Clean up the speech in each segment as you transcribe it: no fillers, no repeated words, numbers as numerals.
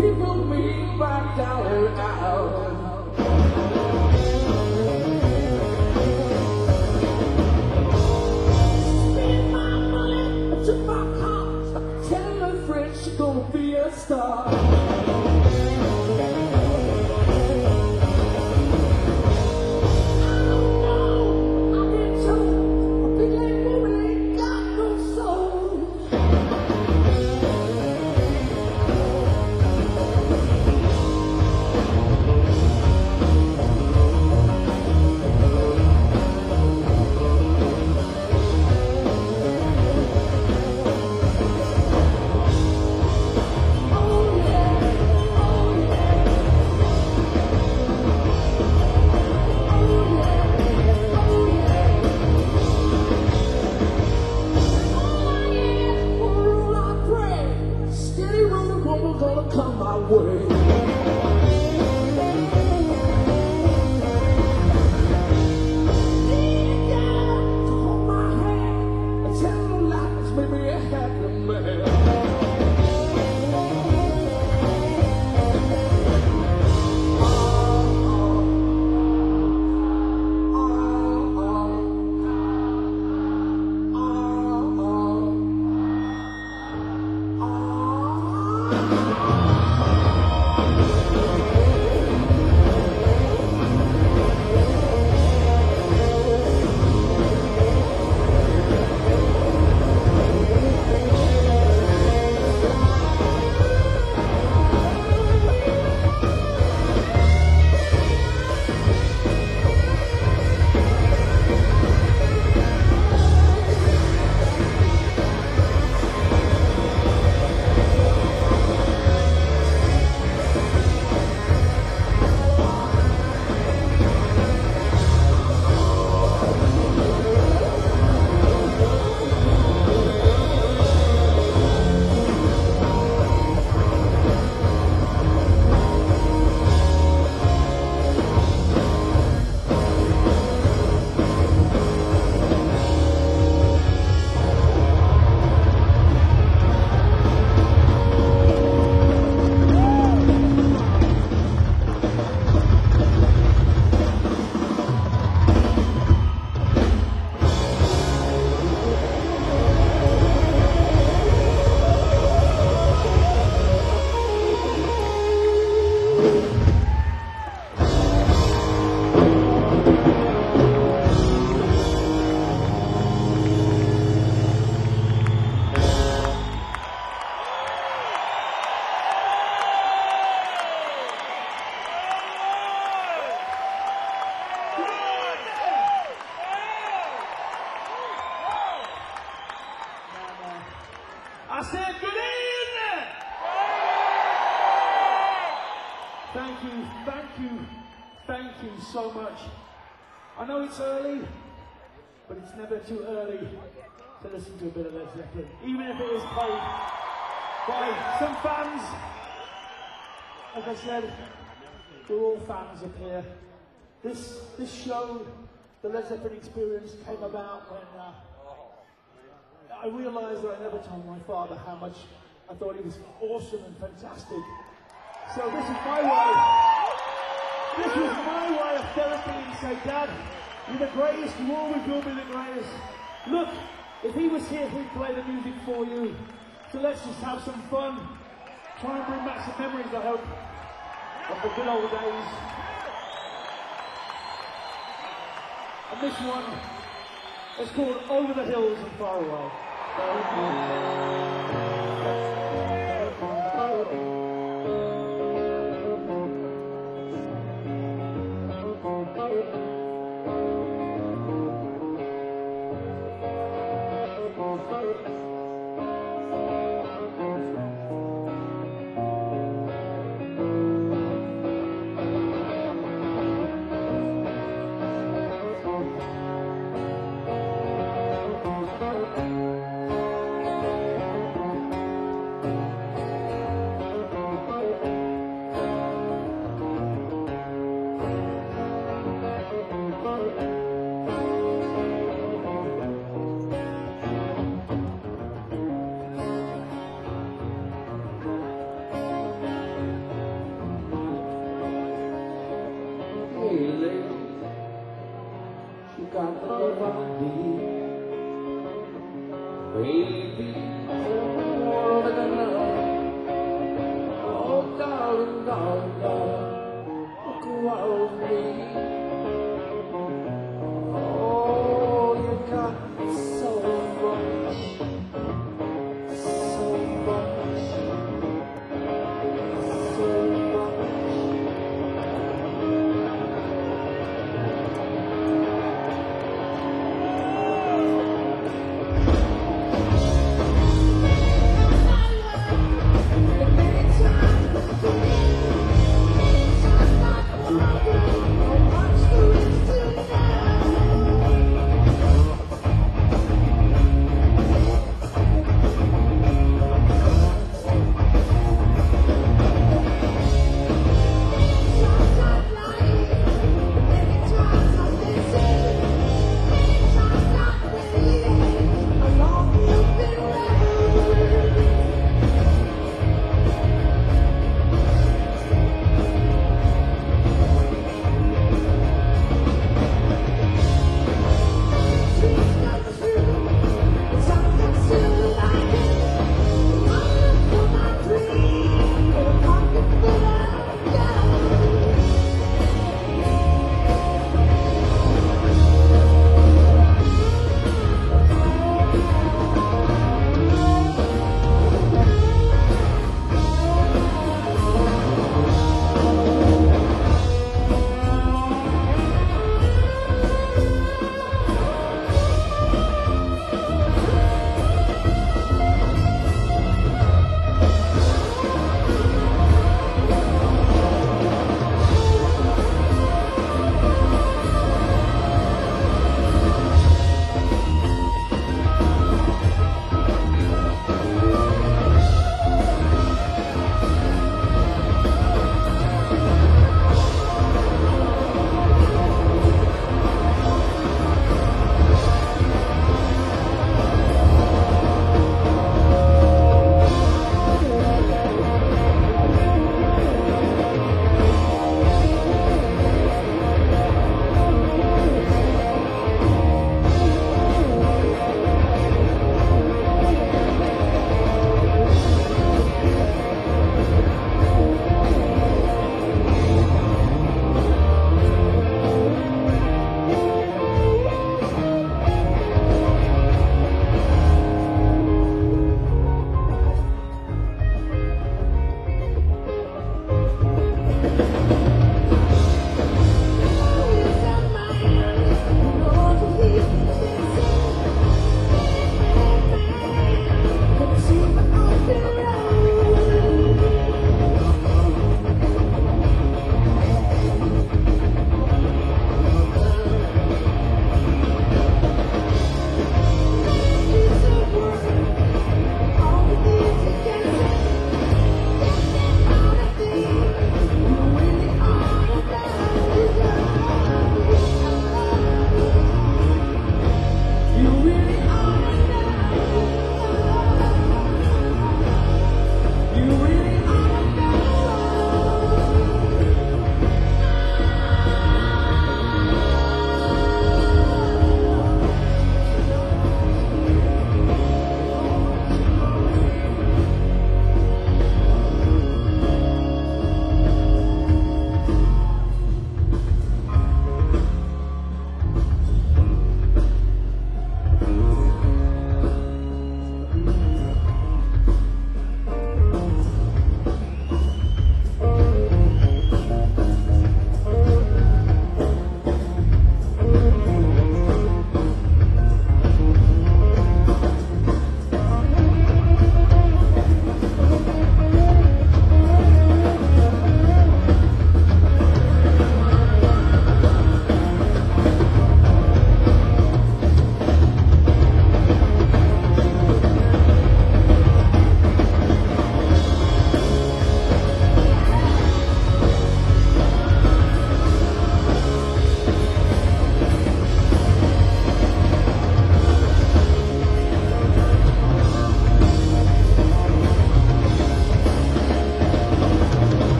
people meet back down and out. Spend my money, took my cars, tell her friend she gonna be a star. Gonna come my way. I said good evening! Thank you so much. I know it's early, but it's never too early to listen to a bit of Led Zeppelin, even if it is played by some fans. Like I said, we're all fans up here. This show, the Led Zeppelin Experience, came about when I realised that I never told my father how much I thought he was awesome and fantastic. So this is my way. This was my way of therapy and say, Dad, you're the greatest, you always will be the greatest. Look, if he was here, he'd play the music for you. So let's just have some fun. Try and bring back some memories, I hope, of the good old days. And this one is called Over the Hills and Far Away. about love. Grow me. Oh, you got so much, so much, so much.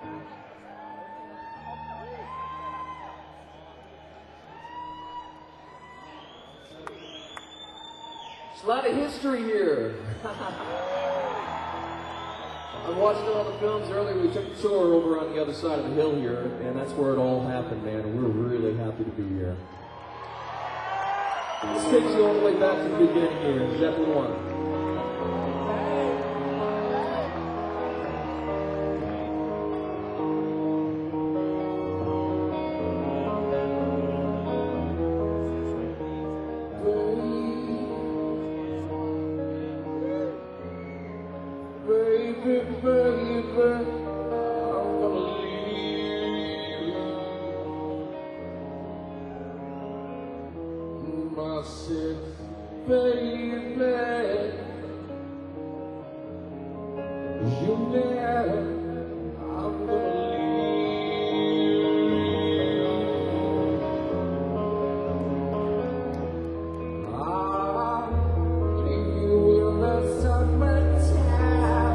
There's a lot of history here. I'm watching all the films earlier. We took a tour over on the other side of the hill here, and that's where it all happened, man. And we're really happy to be here. This takes you all the way back to the beginning here, Zeppelin 1. Baby, baby, I'm gonna leave myself, baby. You know I'm gonna leave. I'll leave you in the summertime.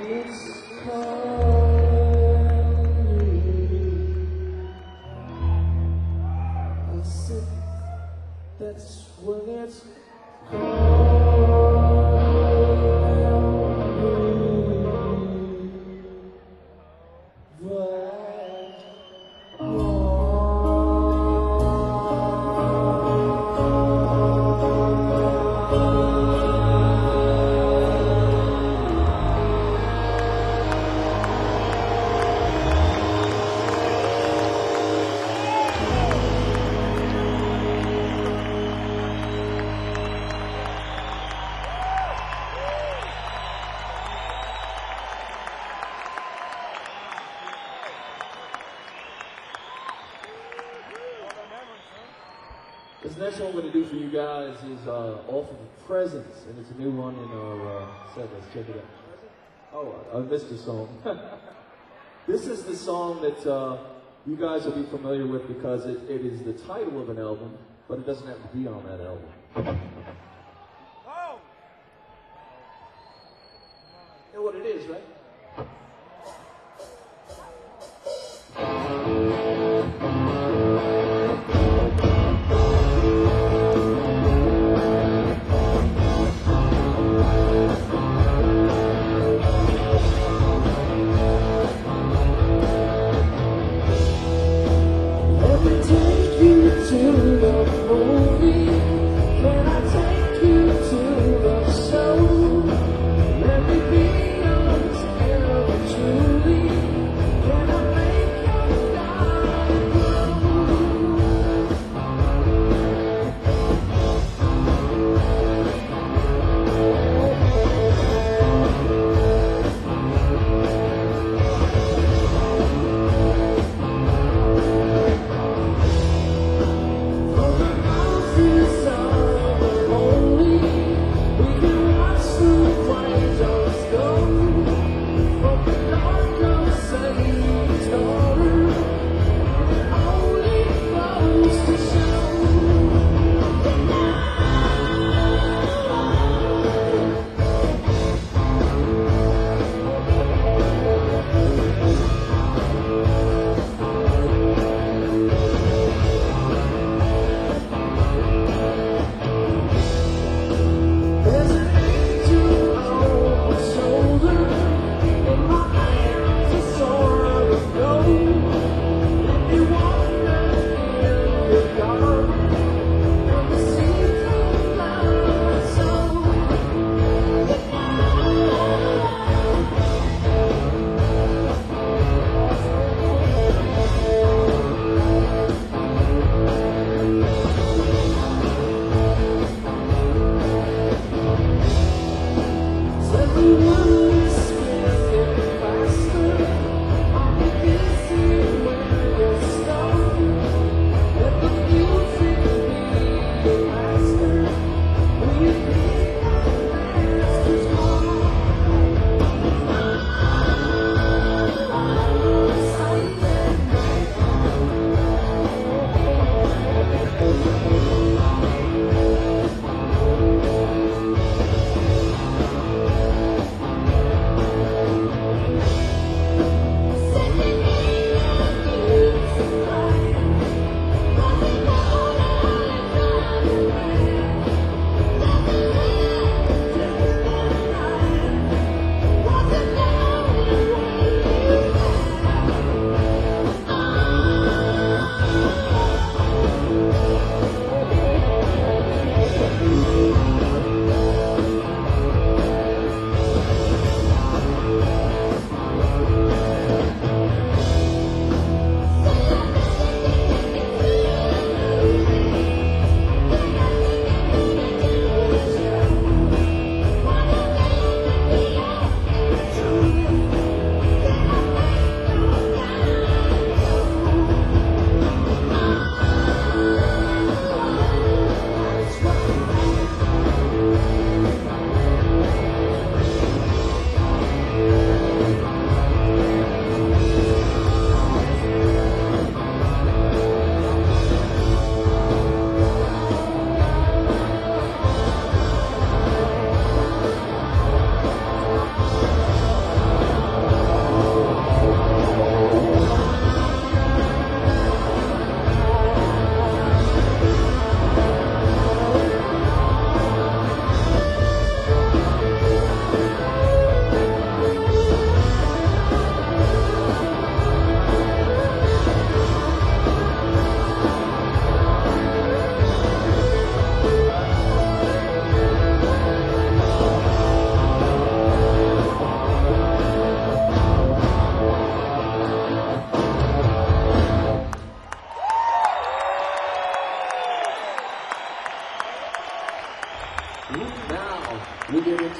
it's calling. I said, that's when it's this next one I'm going to do for you guys is off of Presence, and it's a new one in our set. Let's check it out. Oh, I missed a song. This is the song that you guys will be familiar with because it is the title of an album, but it doesn't have to be on that album. Oh! You know what it is, right?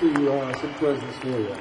some presents for you.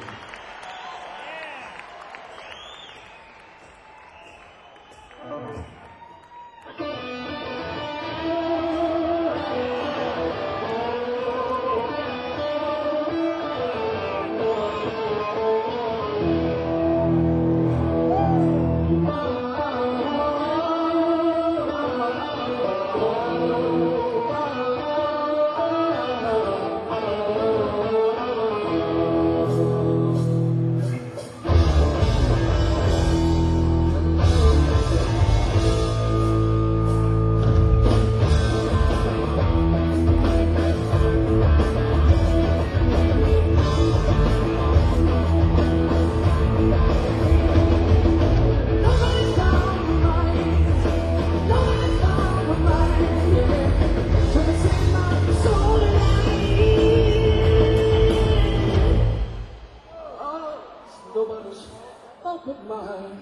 Nobody's fault but mine.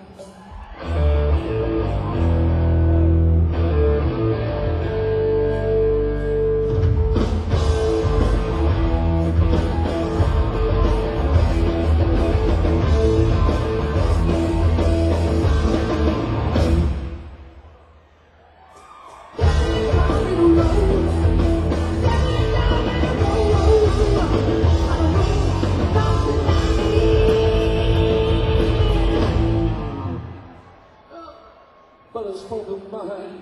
But it's fault of mine.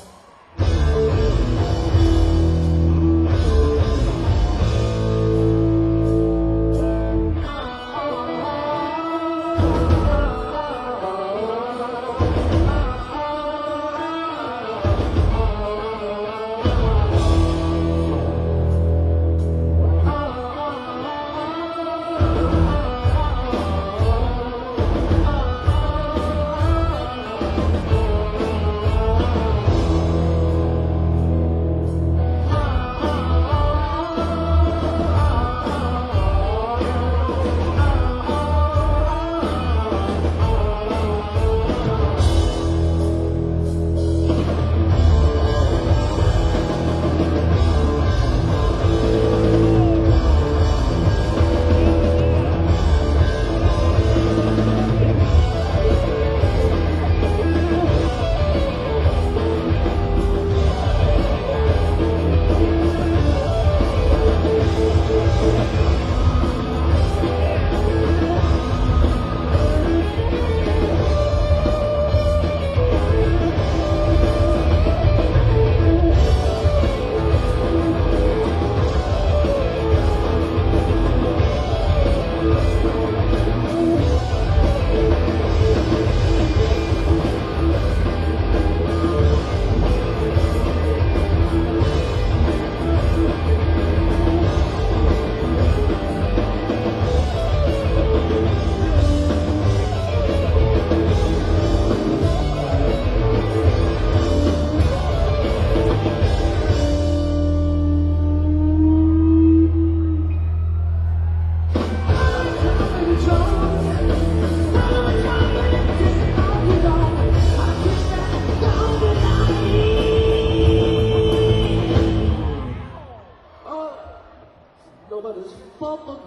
Nobody's fault but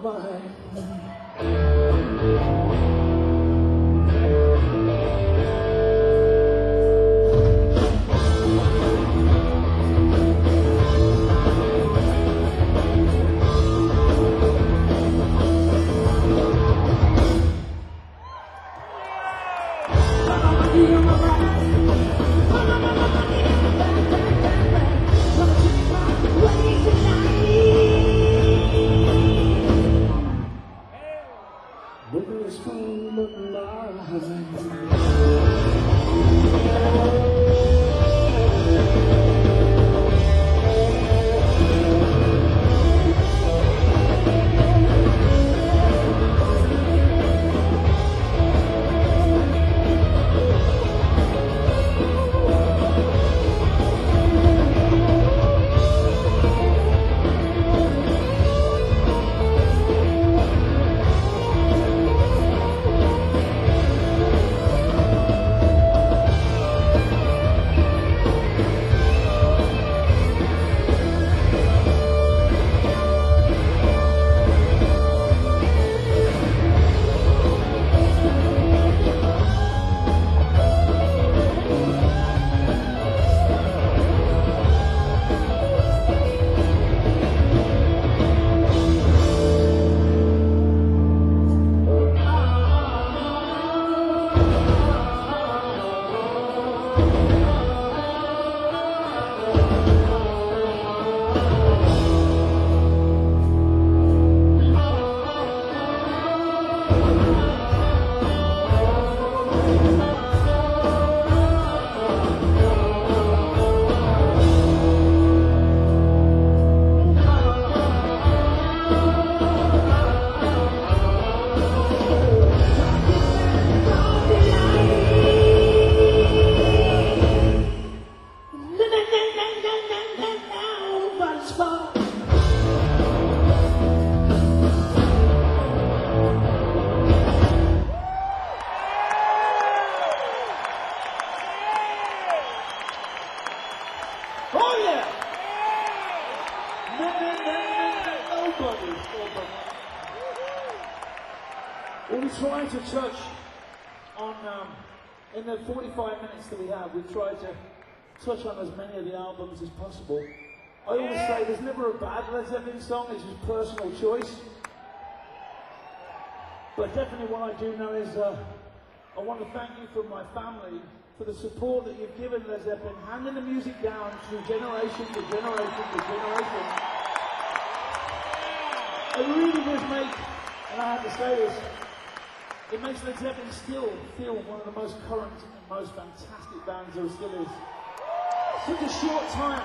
mine. Nobody's fault. Well, we try to touch on, in the 45 minutes that we have, we've tried to touch on as many of the albums as possible. I always say there's never a bad Led Zeppelin song, it's just personal choice. But definitely what I do know is I want to thank you from my family for the support that you've given Led Zeppelin, handing the music down through generation to generation to generation. It really does make, and I have to say this, it makes Led Zeppelin still feel one of the most current and most fantastic bands there still is. Such a short time.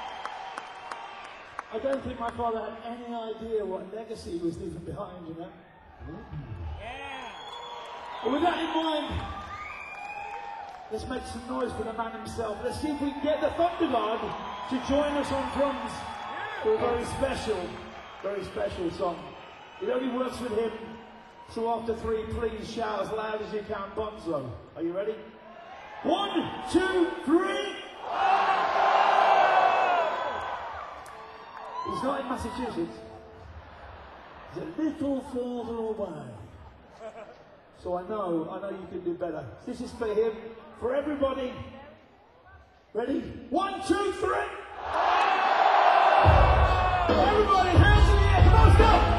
I don't think my father had any idea what legacy was leaving behind, you know? Yeah. But with that in mind, let's make some noise for the man himself. Let's see if we can get the Thunder God to join us on drums for a very special song. It only works with him. So after 3, please shout as loud as you can, Bonzo. Are you ready? 1, 2, 3. He's not in Massachusetts. He's a little further away. So I know you can do better. This is for him, for everybody. Ready? 1, 2, 3. Everybody, hands in the air. Come on, stop.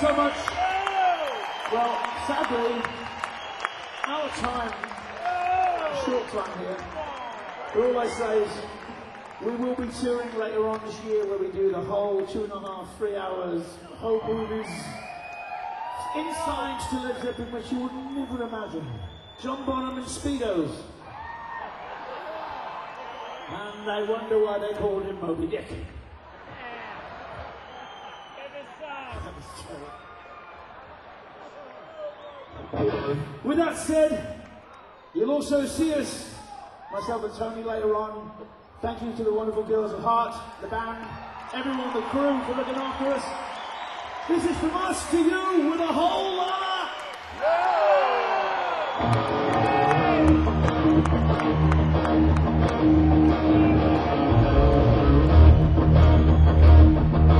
so much. Well, sadly, our time, short time here, but all I say is we will be touring later on this year where we do the whole 2.5, 3 hours, whole movies, insights to Led Zeppelin which you would never imagine. John Bonham in Speedos. And I wonder why they called him Moby Dick. With that said, you'll also see us, myself and Tony, later on. Thank you to the wonderful Girls of Heart, the band, everyone, the crew for looking after us. This is from us to you with a whole lot of...